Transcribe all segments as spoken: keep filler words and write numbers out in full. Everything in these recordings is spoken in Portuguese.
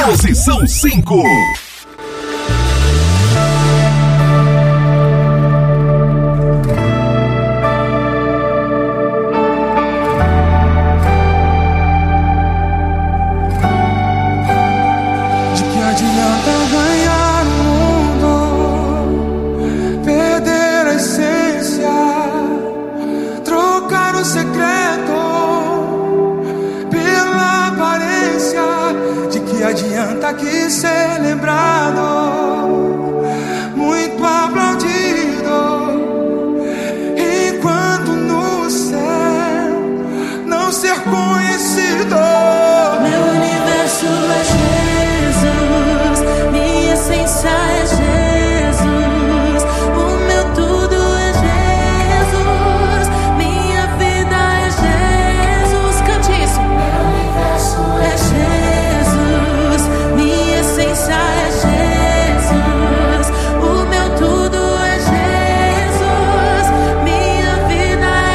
Posição cinco. Que ser lembrado, muito aplaudido, enquanto no céu não ser conhecido. Meu universo é Jesus, minha essência é Jesus, o meu tudo é Jesus, minha vida é Jesus. Cante isso. Meu universo é Jesus, minha essência é Jesus, o meu tudo é Jesus, minha vida é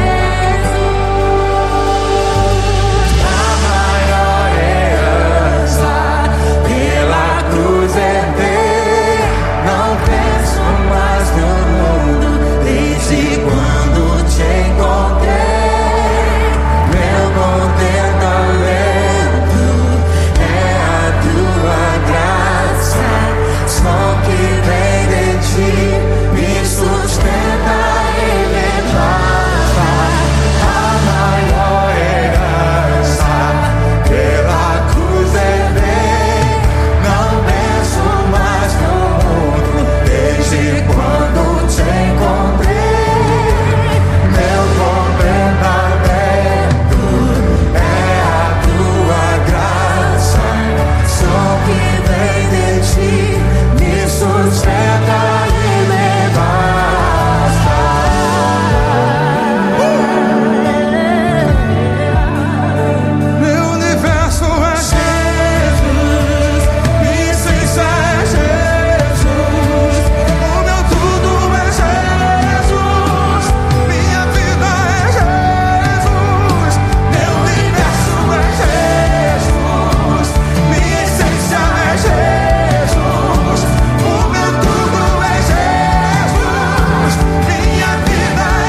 Jesus. A maior herança pela cruz herdei, não penso mais no mundo desde quando te encontrei. Meu contentamento é a tua graça, só que vem de ti, me sustenta e me basta. A maior herança pela cruz herdei, não penso mais no mundo desde quando te encontrei. Meu contentamento é a tua graça, só que vem de ti, me sustenta e me basta. Meu universo é Jesus, minha essência é Jesus, o meu tudo é Jesus, minha vida é Jesus. Meu universo é Jesus, minha essência é Jesus, o meu tudo é Jesus, minha vida é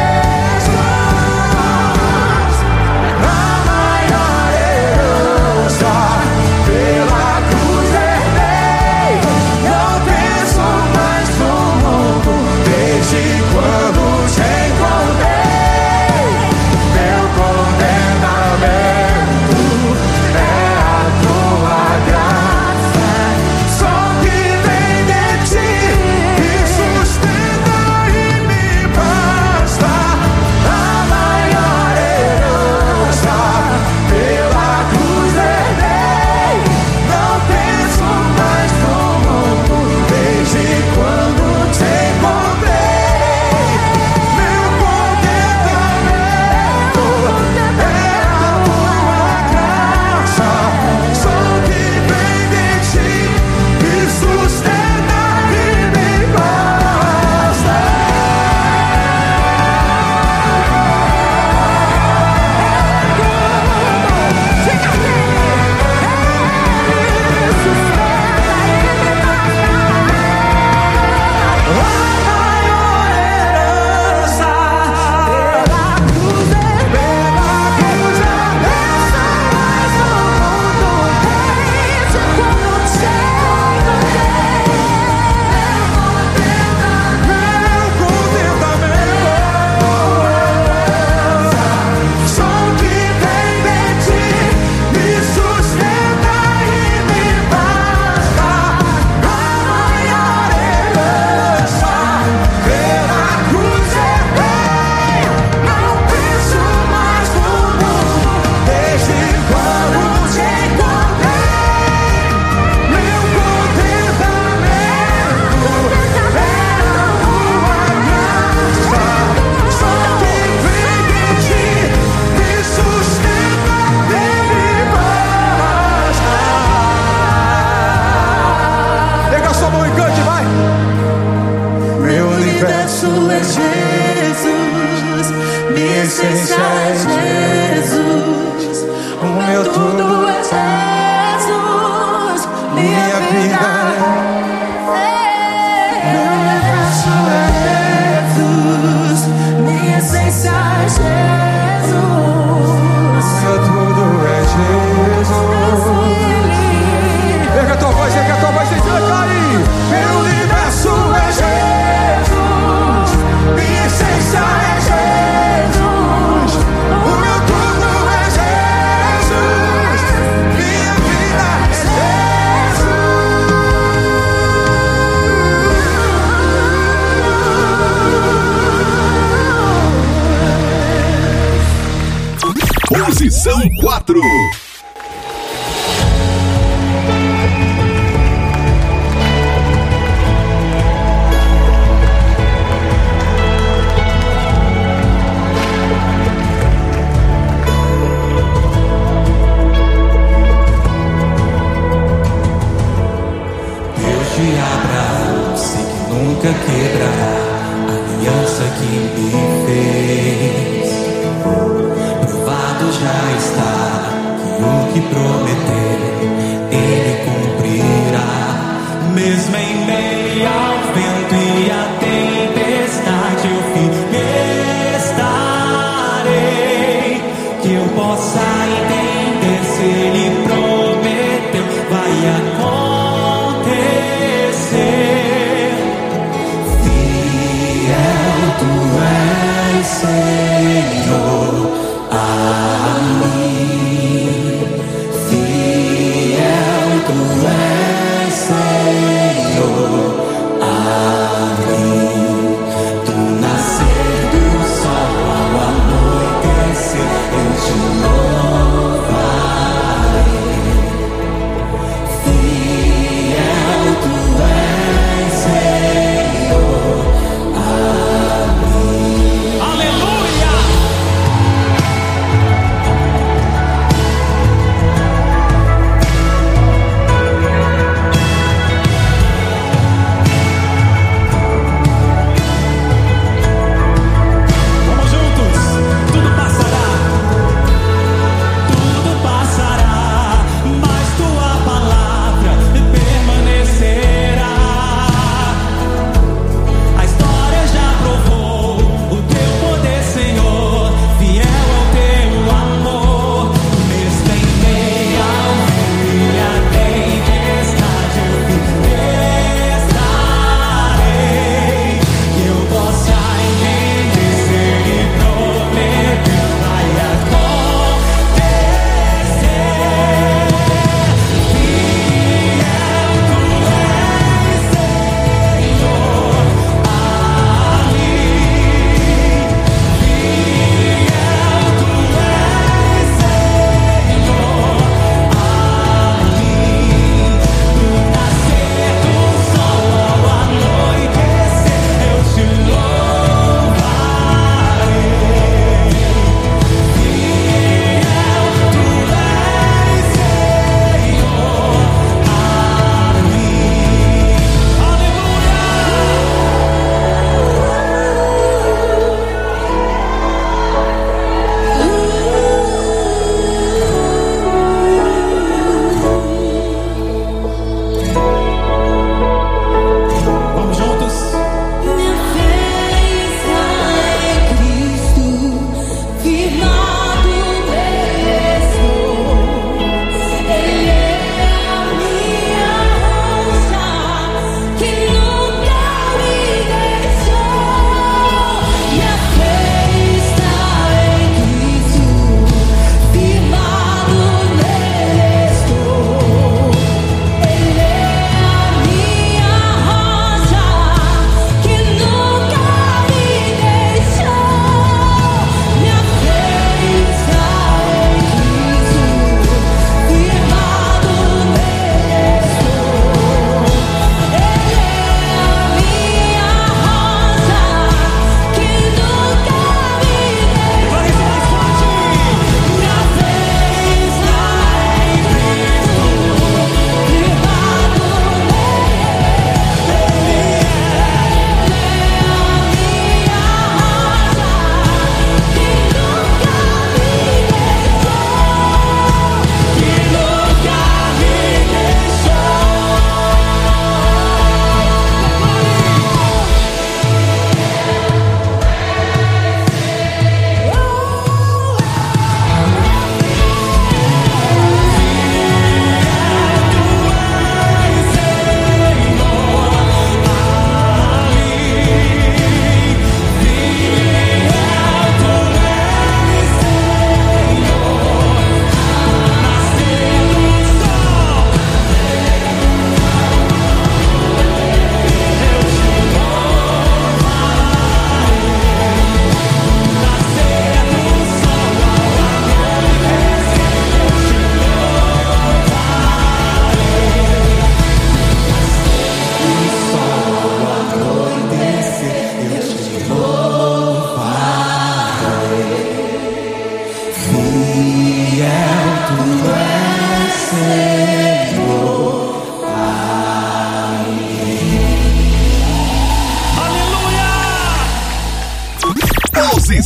Jesus. A maior herança pela cruz herdei, não penso mais no mundo desde quando te encontrei. Meu contentamento é a tua graça, só que vem de ti, me sustenta e me basta. A maior herança pela cruz herdei, não penso mais no mundo desde quando te encontrei. Meu contentamento é a tua graça, só que vem de ti, me sustenta e me basta. A maior herança pela cruz herdei, cruz herdei, mais no mundo desde quando te encontrei. Meu contentamento, só que vem de ti, me sustenta e me basta. A maior herança pela cruz herdei, não penso mais no mundo desde quando te encontrei. Meu contentamento é a tua graça, só que vem de ti, me sustenta e me basta. Pega a sua mão e cante, vai. Meu universo é Jesus, minha essência é Jesus, o meu tudo é Jesus, e quatro. Deus de Abraão, sei que nunca quebrará a aliança que me fez. Provado já está que o que prometeu Ele cumprirá. Mesmo em meio ao vento e à tempestade, eu firme estarei. Que eu possa entender, se Ele prometeu, vai acontecer. Fiel tu és, Senhor, a mim. Fiel tu és, Senhor, a mim. Do nascer do sol ao anoitecer, eu te louvarei. Fiel tu és, Senhor, a mim. Aleluia!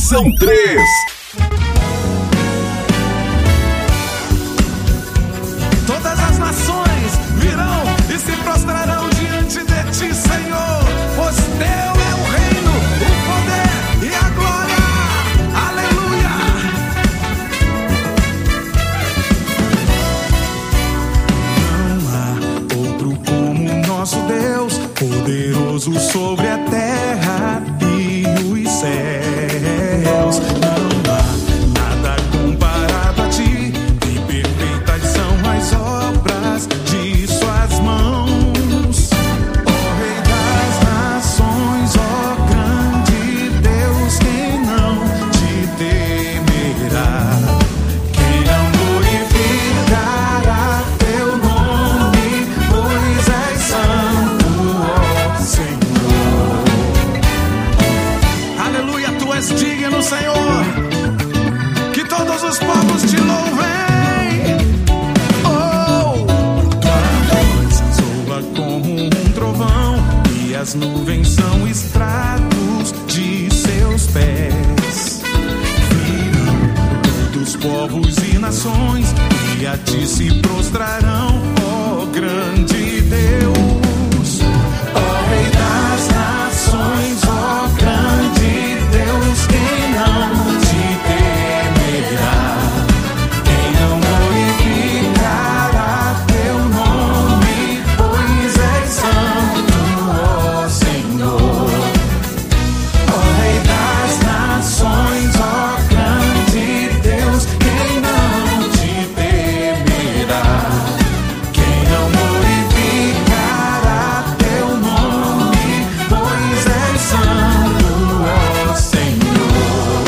Estação três. Todas as nações virão e se prostrarão diante de ti, Senhor, pois teu é o reino, o poder e a glória. Aleluia! Não há outro como o nosso Deus, poderoso sobre a terra e os céus. Não há nada comparado a ti, e perfeitas são as obras de suas mãos. Ó Rei das nações, ó grande Deus, quem não te temerá? Quem não glorificará teu nome, pois és santo, ó Senhor. Aleluia, tu és digno, Senhor, que todos os povos te louvem. Oh, tua voz soa como um trovão, e as nuvens são estrados de seus pés. Virão todos povos e nações, e a ti se prostrarão, ó grande Deus. Ó Rei das nações, ó grande Deus, quem não te temerá? Quem não glorificará teu nome, pois és santo, ó Senhor. Ó Rei das nações, ó grande Deus, quem não te temerá? Quem não glorificará teu nome, pois és santo, ó Senhor.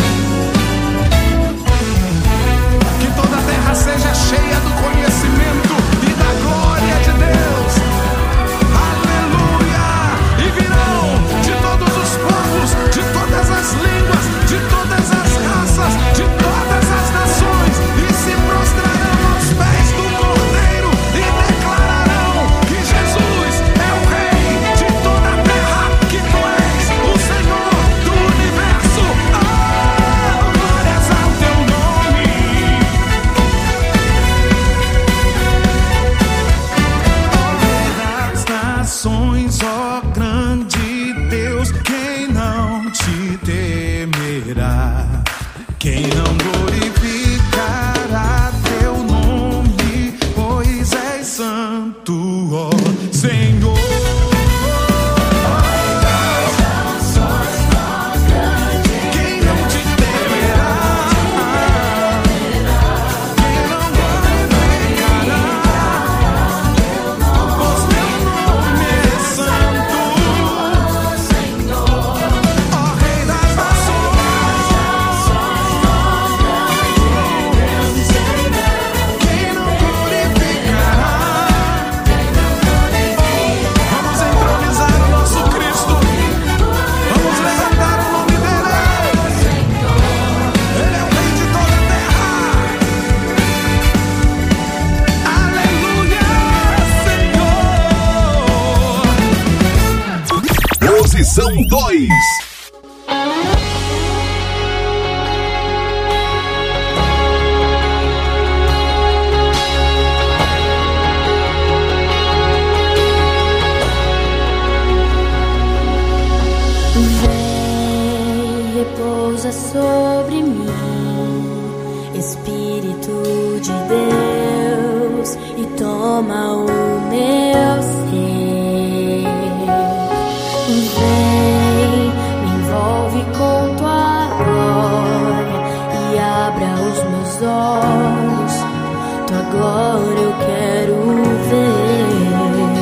Que toda a terra seja cheia do conhecimento e da glória de Deus. Aleluia! E virão de todos os povos, de todas as línguas, de todas as raças, de todas as nações, e se prostrarão aos pés do Cordeiro e declararão que Jesus é o Rei de toda a terra, que tu és o Senhor do universo. Oh, glórias ao teu nome. Das nações, ó grande Deus, quem não te temerá? Quem não glorificará teu nome, pois és santo, ó Senhor. Quem não te temerá? Quem não glorificará? Pois teu nome é santo, ó Rei das nações. Quem não glorificará? Vamos entronizar o nosso Cristo. Vamos levantar o nome dele. Ele é o Rei de toda a terra. Aleluia, Senhor. Posição dois. Vem, repousa sobre mim, Espírito de Deus, e toma o meu ser. Vem, me envolve com tua glória e abra os meus olhos. Tua glória eu quero ver.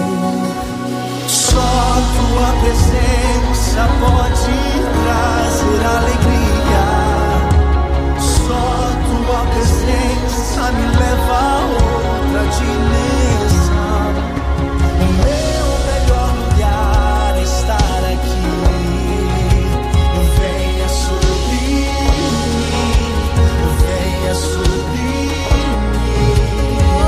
Só tua presença pode trazer alegria. Só tua presença me leva a outra dimensão. O meu melhor lugar é estar aqui. Venha sobre mim, venha sobre mim.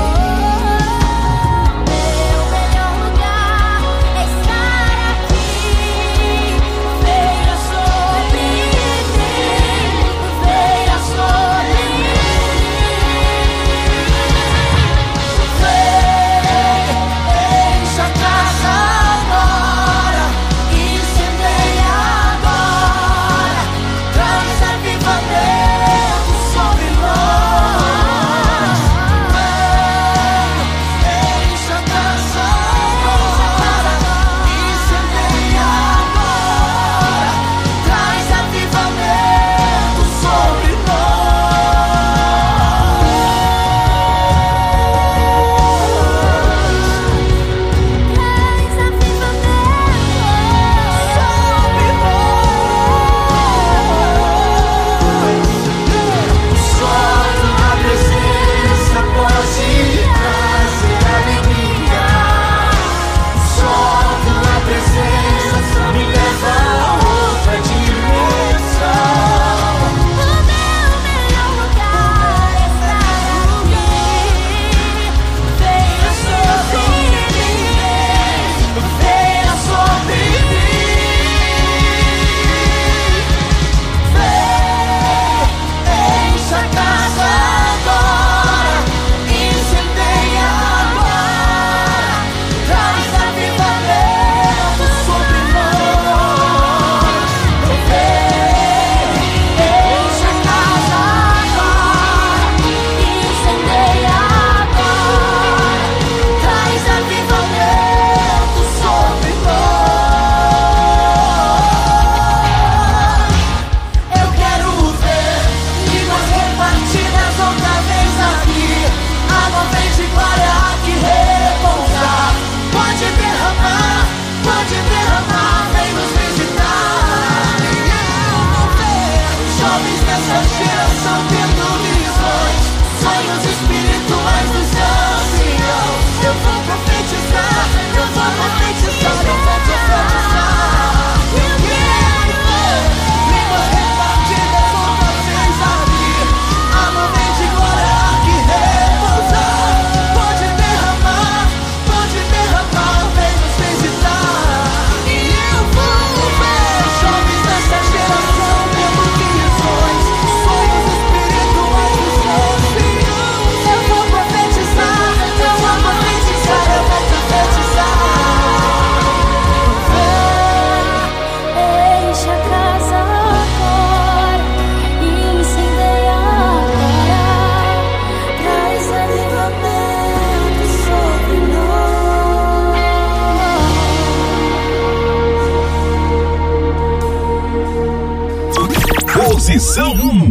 Posição um.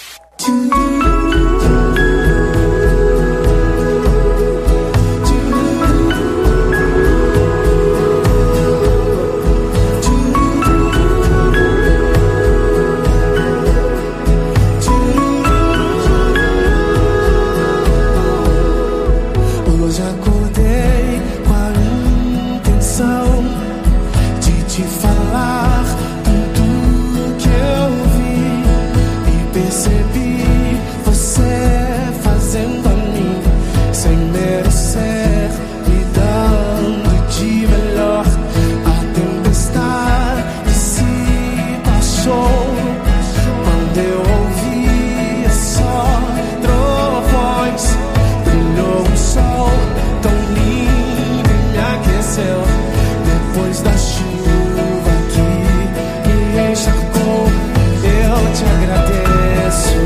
Hoje acordei com a intenção de te falar tudo que eu vi e percebi você fazendo a mim sem merecer, me dando de melhor. A tempestade se passou quando eu ouvia só trovões. Brilhou um sol tão lindo e me aqueceu depois da chuva que me encharcou. Eu te agradeço,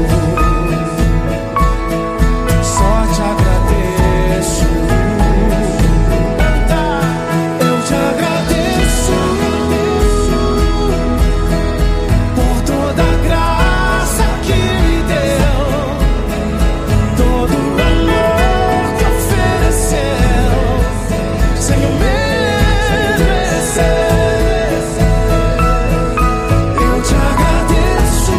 só te agradeço. Eu te agradeço por toda a graça que me deu, todo o amor que ofereceu, sem eu merecer. Eu te agradeço,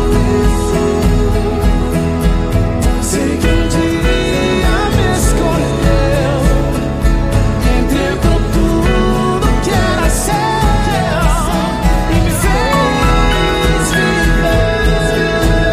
sei que um dia me escolheu, entregou tudo que era seu e me fez viver.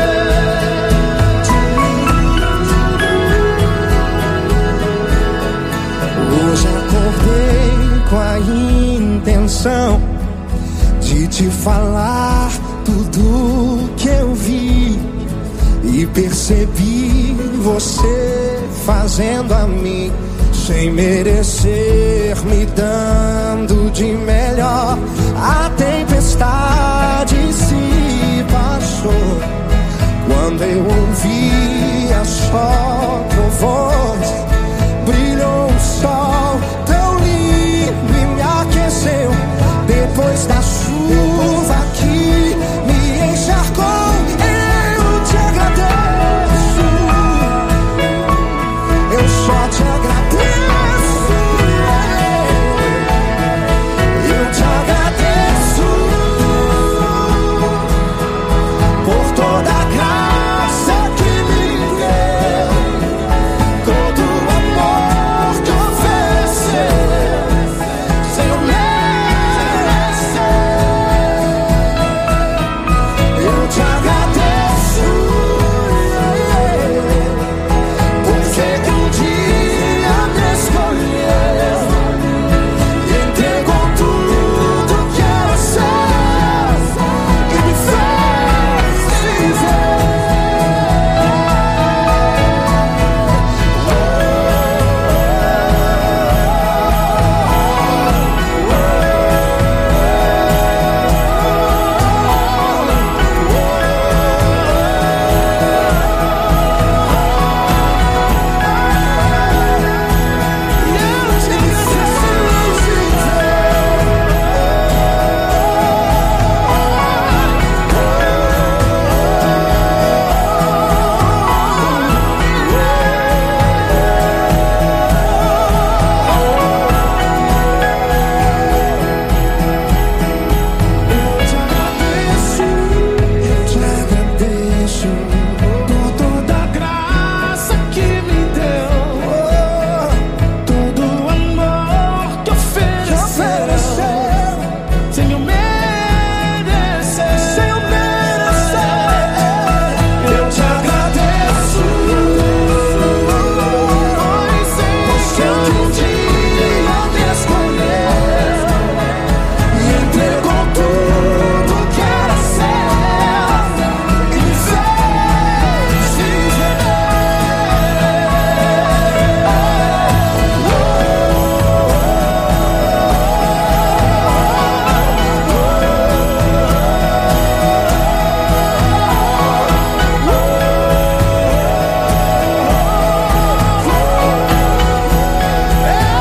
Hoje acordei com a intenção de te falar tudo que eu vi e percebi você fazendo a mim sem merecer, me dando de melhor. A tempestade se passou quando eu ouvia só trovões. Brilhou um sol tão lindo e me aqueceu depois da chuva que me encharcou. Eu te agradeço, eu só te agradeço. Eu te agradeço por toda a graça que me deu, todo o amor que ofereceu, sem eu merecer. Eu te agradeço, porque que um dia me escolheu e entregou tudo que era seu e me fez viver. Eu te agradeço por toda a graça que me deu, todo o amor que ofereceu, sem eu merecer. Eu te agradeço, porque que um dia me escolheu e entregou tudo que era seu e me fez viver. Eu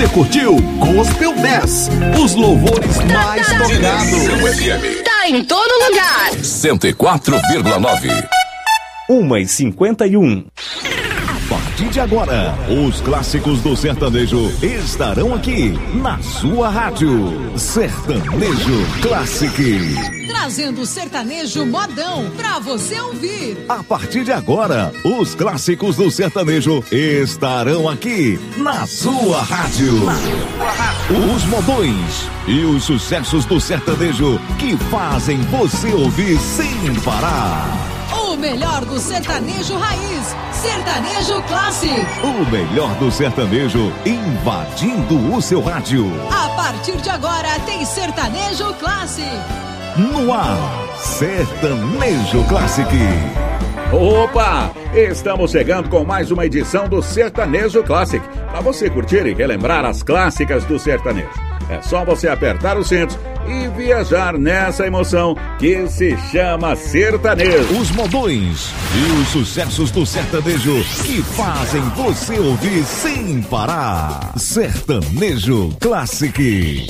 curtiu Gospel dez, os louvores mais tocados. Tá em todo lugar. cento e quatro vírgula nove. uma e cinquenta e um. A partir de agora, os clássicos do sertanejo estarão aqui na sua rádio. Sertanejo Classic. Trazendo o sertanejo modão pra você ouvir. A partir de agora, os clássicos do sertanejo estarão aqui na sua rádio. Os modões e os sucessos do sertanejo que fazem você ouvir sem parar. O melhor do sertanejo raiz, Sertanejo Classic. O melhor do sertanejo invadindo o seu rádio. A partir de agora tem Sertanejo Classic. No ar, Sertanejo Classic. Opa! Estamos chegando com mais uma edição do Sertanejo Classic, para você curtir e relembrar as clássicas do sertanejo. É só você apertar os cintos e viajar nessa emoção que se chama sertanejo. Os modões e os sucessos do sertanejo que fazem você ouvir sem parar. Sertanejo Classic.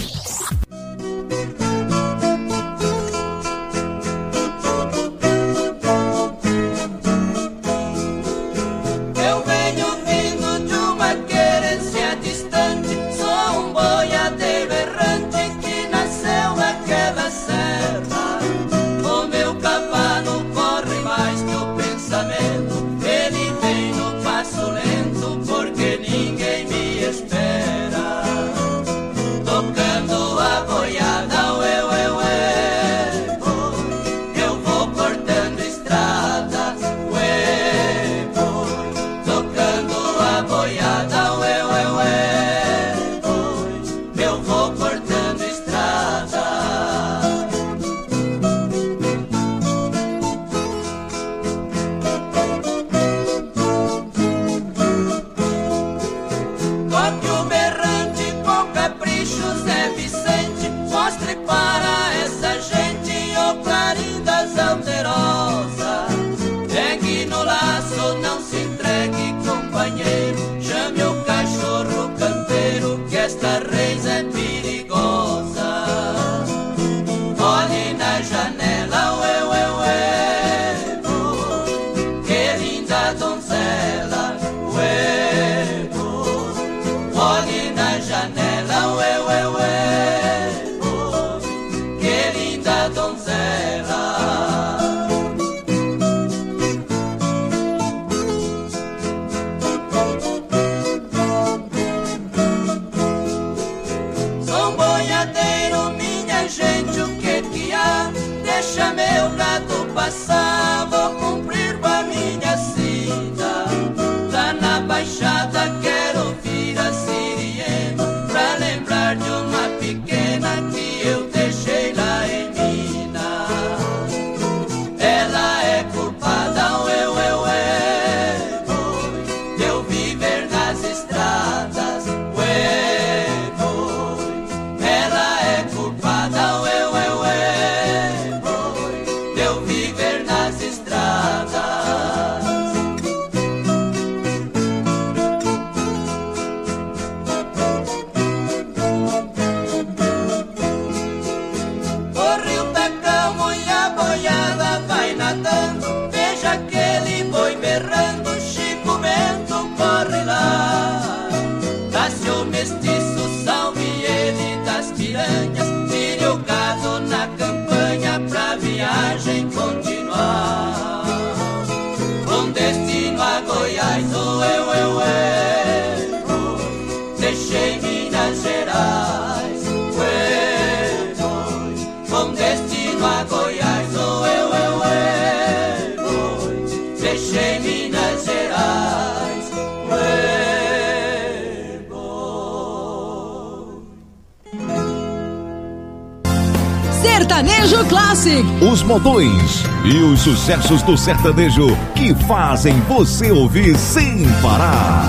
Sertanejo Classic. Os modões e os sucessos do sertanejo que fazem você ouvir sem parar.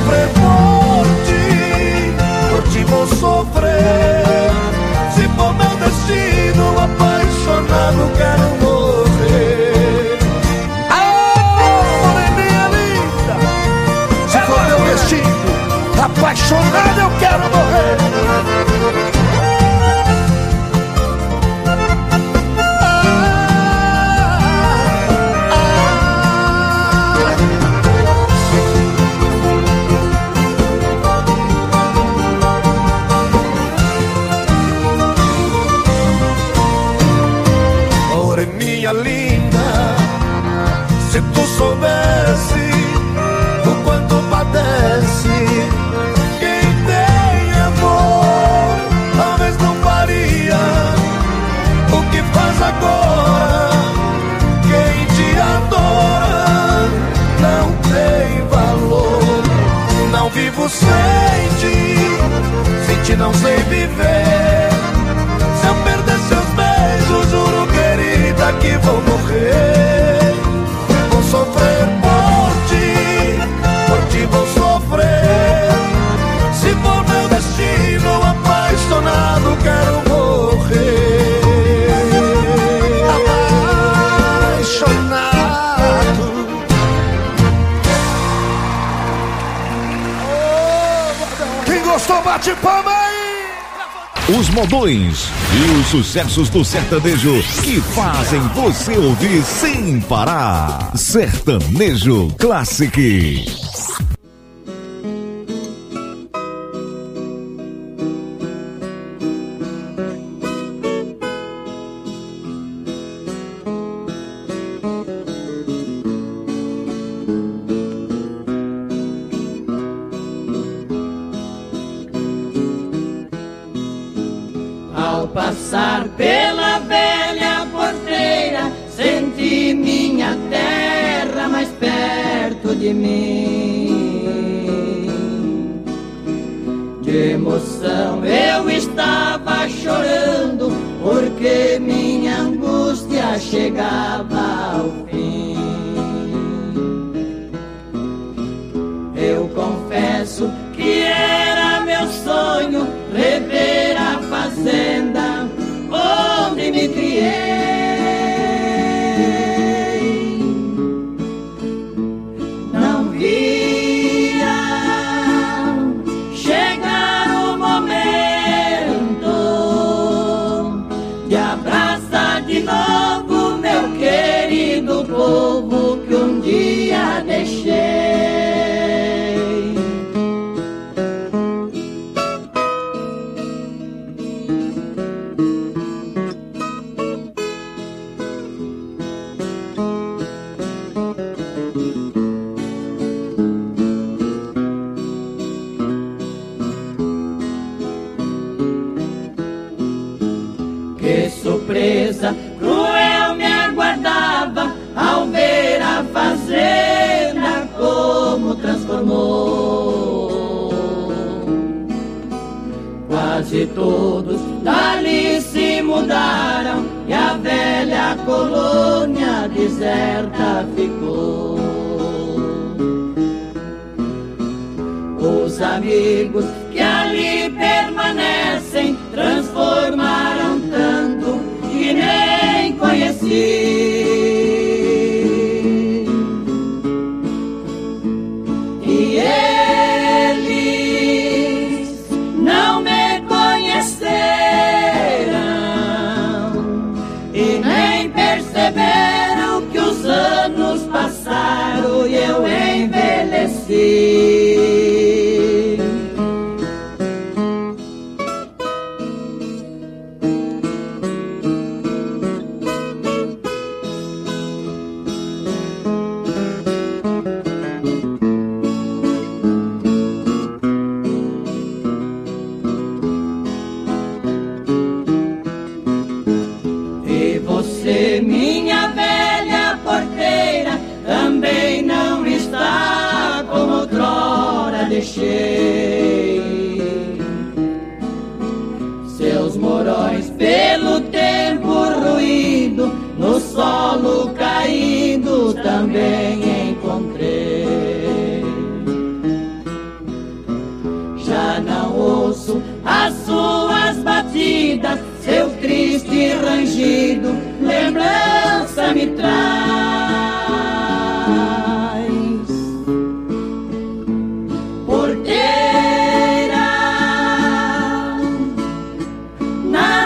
sofrer por ti, por ti vou sofrer. Se for meu destino, apaixonado quero morrer. Oh, moreninha linda, se for meu destino, apaixonado eu quero morrer. Linda, se tu soubesse o quanto padece quem tem amor, talvez não faria o que faz agora. Quem te adora não tem valor. Não vivo sem ti, sem ti não sei viver. Se eu perder seus beijos, juro, querida, que vou morrer. Vou sofrer por ti, por ti vou sofrer. Se for meu destino, apaixonado quero morrer. Apaixonado. Quem gostou, bate palma aí. Os modões e os sucessos do sertanejo que fazem você ouvir sem parar. Sertanejo Classic. Ao passar pela velha porteira, senti minha terra mais perto de mim. De emoção eu estava chorando, porque minha angústia chegava ao fim. Eu confesso que era meu sonho rever a fazenda onde me criei. Não via chegar o momento de abraçar de novo meu querido povo que um dia deixei. Que surpresa cruel me aguardava ao ver a fazenda como transformou. Quase todos dali se mudaram e a velha colônia deserta ficou. Os amigos que ali permanecem transformaram tanto que nem conheci. E eles não me conheceram e nem perceberam que os anos passaram e eu envelheci. E você, minha velha porteira, também não está como outrora deixei. Seus morões pelo tempo ruído, no solo caído também encontrei. já não ouço as suas batidas, seu triste rangido, lembrança me traz. Porteira, na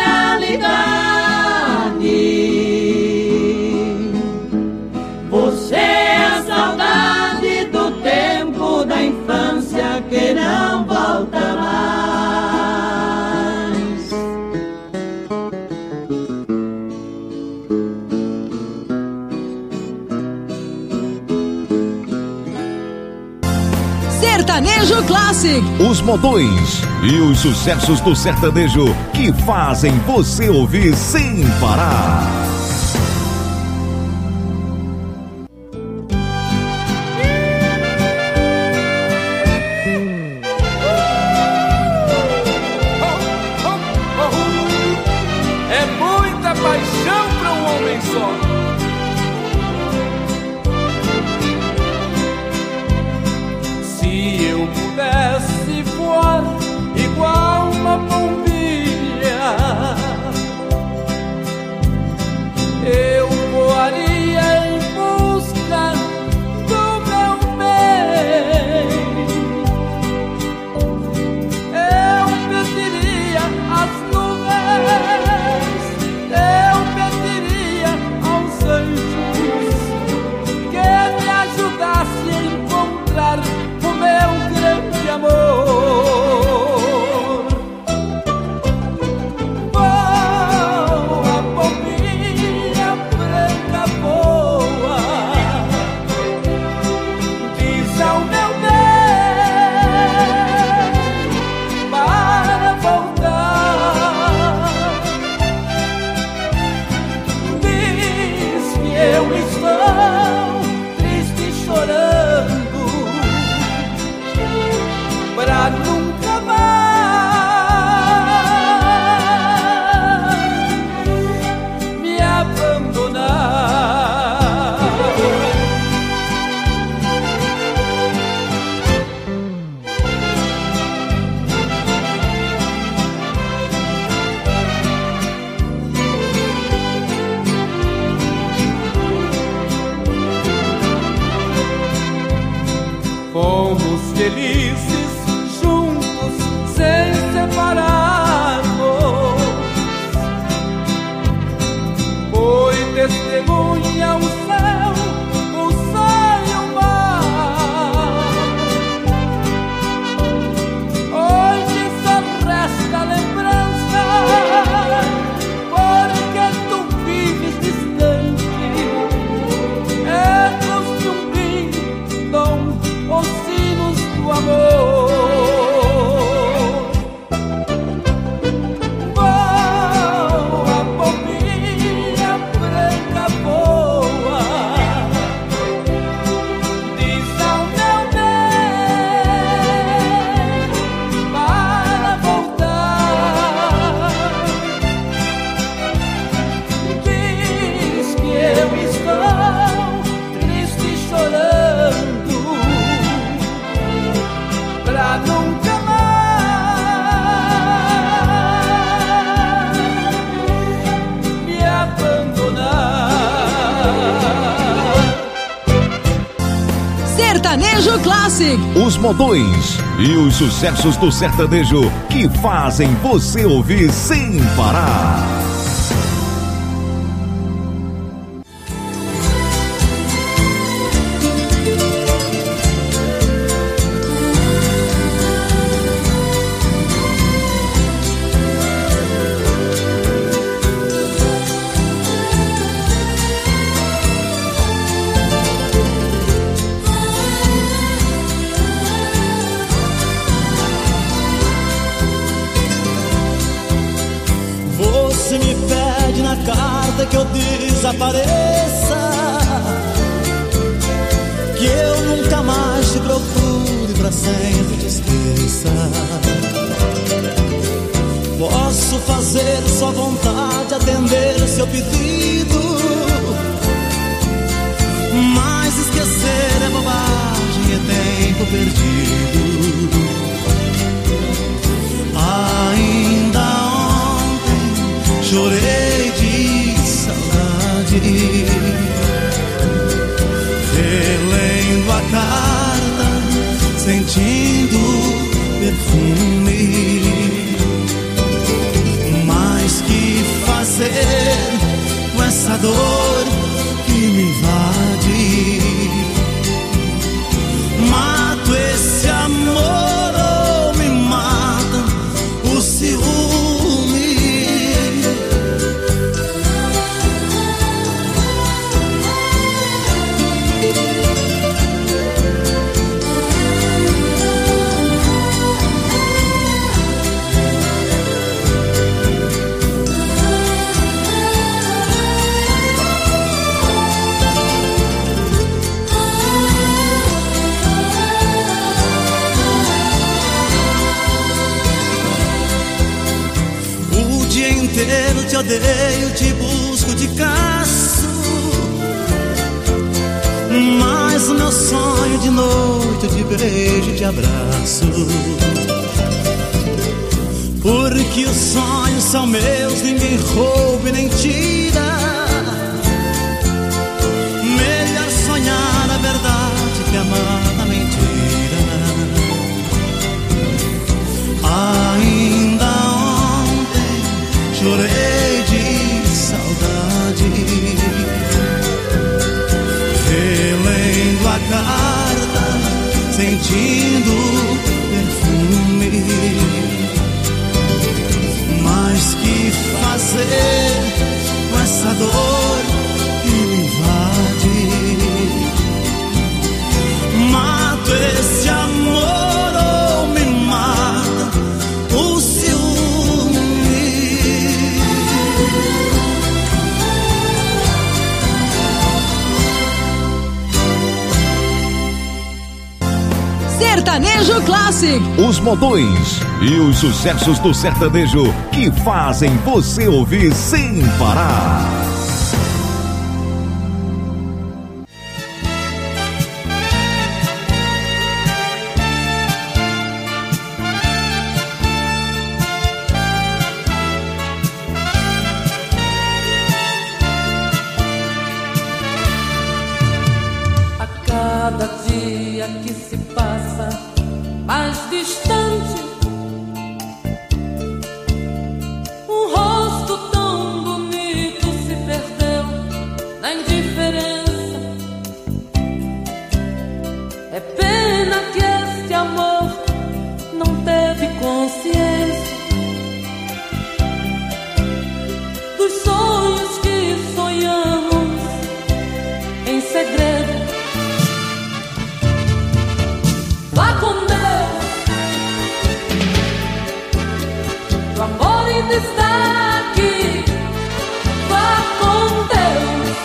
realidade, você é a saudade do tempo da infância que não volta mais. Sertanejo Classic. Os modões e os sucessos do sertanejo que fazem você ouvir sem parar. É muita paixão para um homem só. Se eu pudesse voar igual uma pombinha, eu voaria em busca do meu bem. Eu pediria às nuvens, eu pediria aos anjos que me ajudasse a encontrar o meu grande amor. Voa, pombinha branca, voa, diz ao meu bem para voltar. Diz que eu estou triste e chorando pra nunca mais me abandonar. Fomos felizes juntos sem separarmos. Foi testemunha o céu, o sol e o mar. Hoje só resta lembrança, porque tu vives distante. Ecos de um dom, os sinos do amor. Voa, pombinha branca, voa, diz ao meu bem para voltar. Diz que eu estou triste e chorando pra nunca mais me abandonar. Sertanejo Classic. Os modões e os sucessos do sertanejo que fazem você ouvir sem parar. Você me pede na carta que eu desapareça, que eu nunca mais te procure, pra sempre te esqueça. Posso fazer sua vontade, atender seu pedido, mas esquecer é bobagem, é tempo perdido. sentindo perfume. Mas que fazer com essa dor que me invade? Mato esse amor ou me mata o ciúme? Eu te odeio, te busco, te caço, mas o meu sonho de noite eu te beijo e te abraço. Porque os sonhos são meus, ninguém rouba e nem tira. Melhor sonhar a verdade que amar a mentira. Ainda chorei de saudade, relendo a carta, sentindo perfume. Mas que fazer com essa dor que me invade? Mato esse amor ou me mata o ciúme? Sertanejo Classic. Os modões e os sucessos do sertanejo que fazem você ouvir sem parar. A cada dia que se passa mais distante, um rosto tão bonito se perdeu na indiferença. É pena que este amor não teve consciência dos sonhos que sonhamos em segredo. Vá com Deus, o amor ainda está aqui. Vá com Deus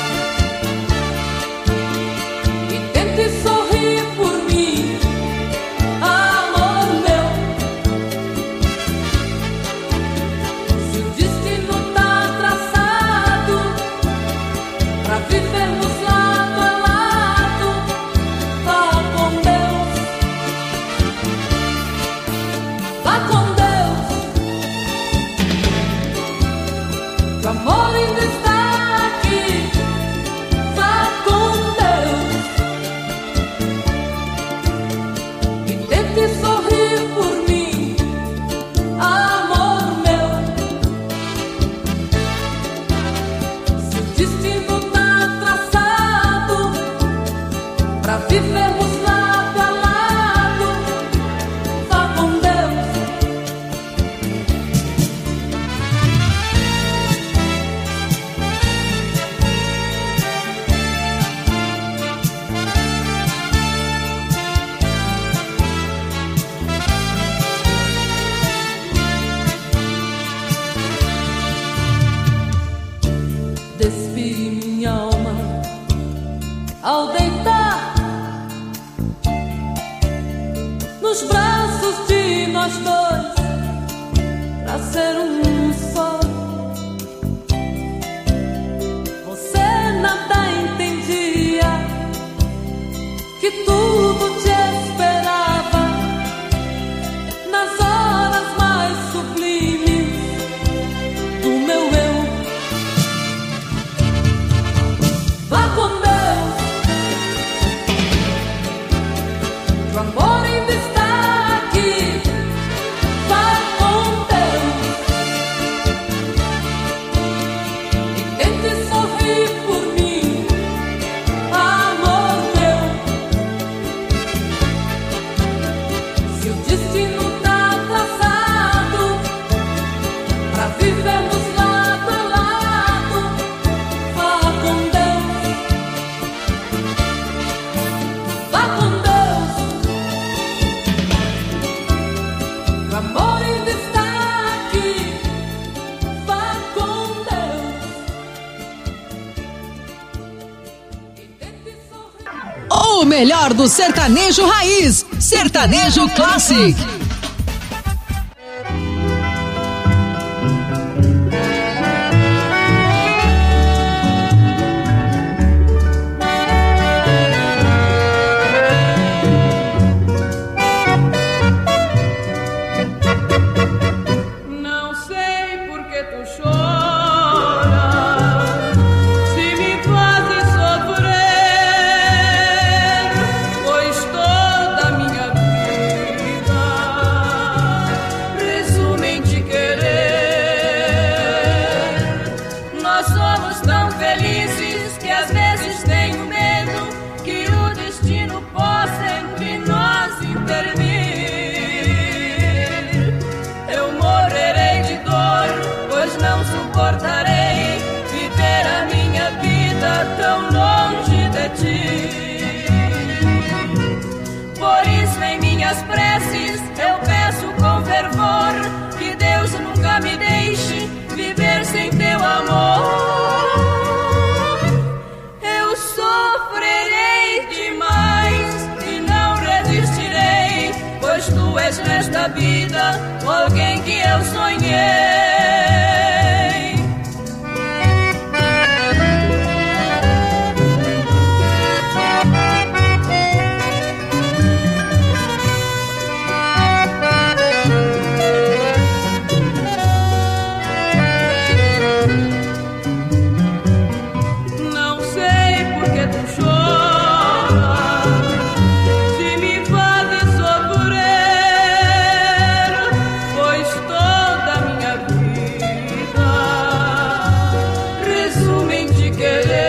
e tente sorrir por mim, amor meu. Se o destino tá traçado pra vivermos lado a lado, vá com Deus. Vá com Deus, o amor ainda está aqui. Vá com Deus e tente sorrir por mim, amor meu. Se o destino tá traçado pra vivermos lado a lado, vá com Deus. Despi minha alma ao deitar nos braços de nós dois, pra ser um só. Você nada entendia, que tudo te esperava nas horas mais sublimes do meu eu. Vá com Deus, o amor ainda está aqui. Vá com Deus e tente sorrir por mim, amor meu. Se o destino tá traçado pra vivermos lado a lado, vá com Deus, vá com Deus. O amor ainda está aqui, vá com Deus. O melhor do sertanejo raiz, Sertanejo Classic. Não sei por que tu choras, se me fazes sofrer, pois toda a minha vida resume em te querer. Nós somos tão felizes que às vezes tenho medo que o destino possa entre nós intervir. Eu morrerei de dor, pois não suportarei viver a minha vida tão longe de ti. Por isso em minhas preces eu peço com fervor que Deus nunca me deixe viver sem teu amor. Eu sofrerei demais e não resistirei, pois tu és nesta vida alguém que eu sonhei. Não sei por que tu choras, se me fazes sofrer, pois toda a minha vida resume em te querer.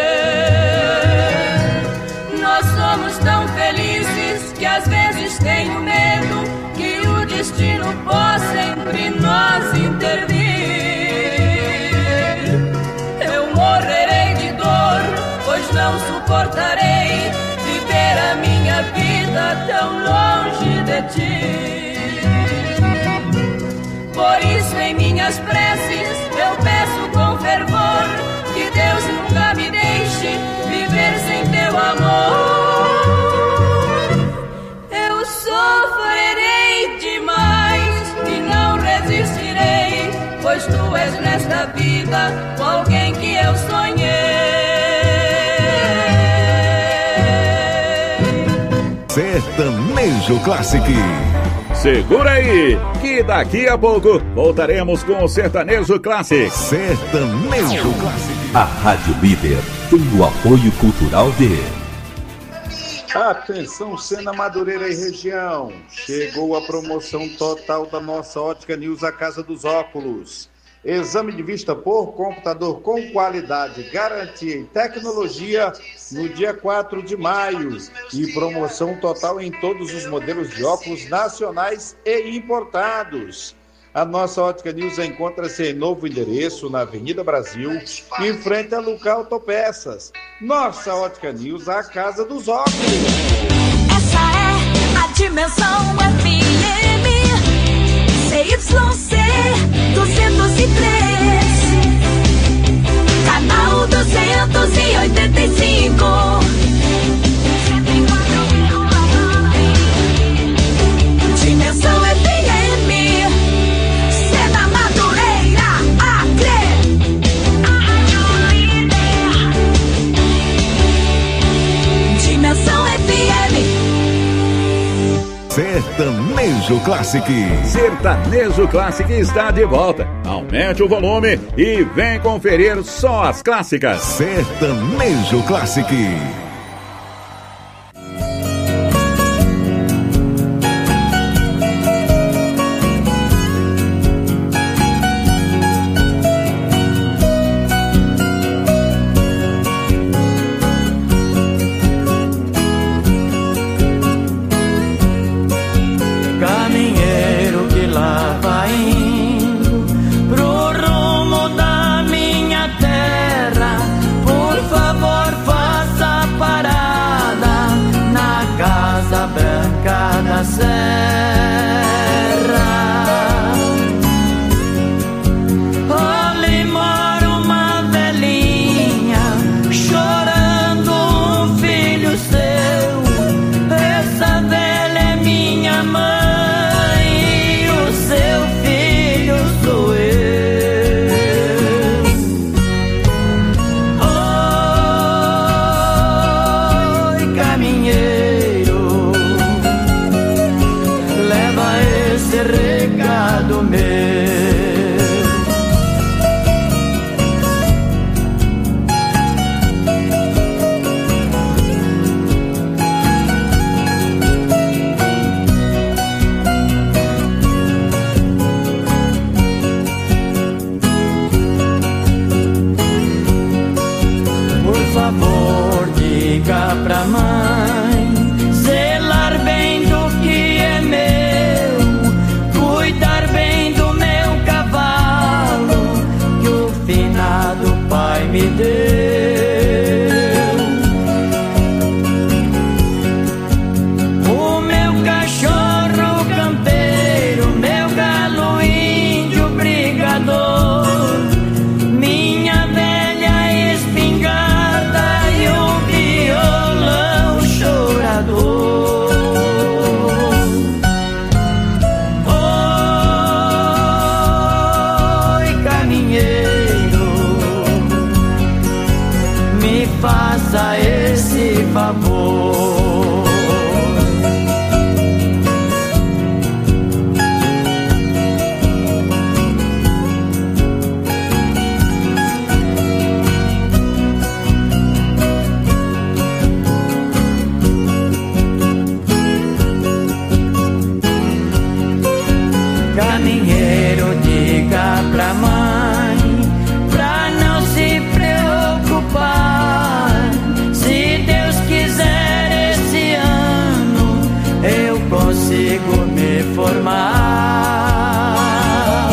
Nós somos tão felizes que às vezes tenho medo que o destino possa entre nós intervir. Eu morrerei de dor, pois não suportarei viver a minha vida tão longe de ti. Por isso em minhas preces eu peço com fervor que Deus nunca me deixe viver sem teu amor. Eu sofrerei demais e não resistirei, pois tu és nesta vida alguém que eu sonhei. Sertanejo Classic. Segura aí, que daqui a pouco voltaremos com o Sertanejo Classic. Sertanejo Classic. A Rádio Líder tem o apoio cultural de... Atenção, Sena, Madureira e região. Chegou a promoção total da nossa Ótica News, a Casa dos Óculos. Exame de vista por computador com qualidade, garantia e tecnologia no dia quatro de maio. E promoção total em todos os modelos de óculos nacionais e importados. A nossa Ótica News encontra-se em novo endereço na Avenida Brasil, em frente a Luca Autopeças. Nossa Ótica News, a Casa dos Óculos. Essa é a Dimensão F M C Y C duzentos e três, canal duzentos e oitenta e cinco. Dimensão F M, Sena, Madureira, Acre, a Rádio Líder. Dimensão F M. Sertanejo Classic. Sertanejo Classic está de volta. Aumente o volume e vem conferir só as clássicas. Sertanejo Classic. Ali mora uma velhinha chorando um filho seu. Essa velha é minha mãe e o seu filho sou eu. Oi, caminheiro, leva esse recado meu. Por favor, diga pra mãe zelar bem do que é meu, cuidar bem do meu cavalo que o finado pai me deu. O meu cachorro campeiro, meu galo índio brigador, minha velha espingarda e o violão chorador. Oi, caminheiro, me faça esse favor. Caminheiro, diga pra mãe pra não se preocupar. Se Deus quiser, esse ano eu consigo me formar.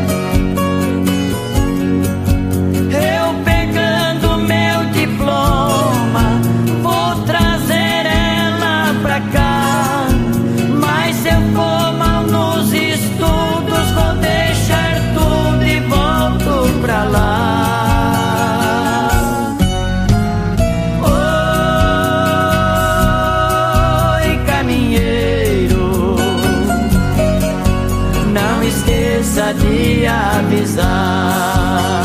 Eu pegando meu diploma vou trazer ela pra cá. Mas se eu for mal nos estudos, vou deixar tudo e volto pra lá. Oi, caminheiro, não esqueça de avisar.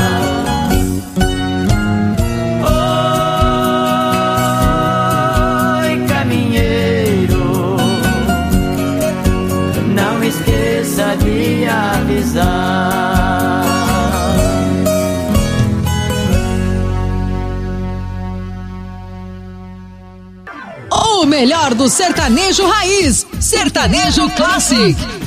Oi, caminheiro, não esqueça de avisar. O melhor do sertanejo raiz, sertanejo classic.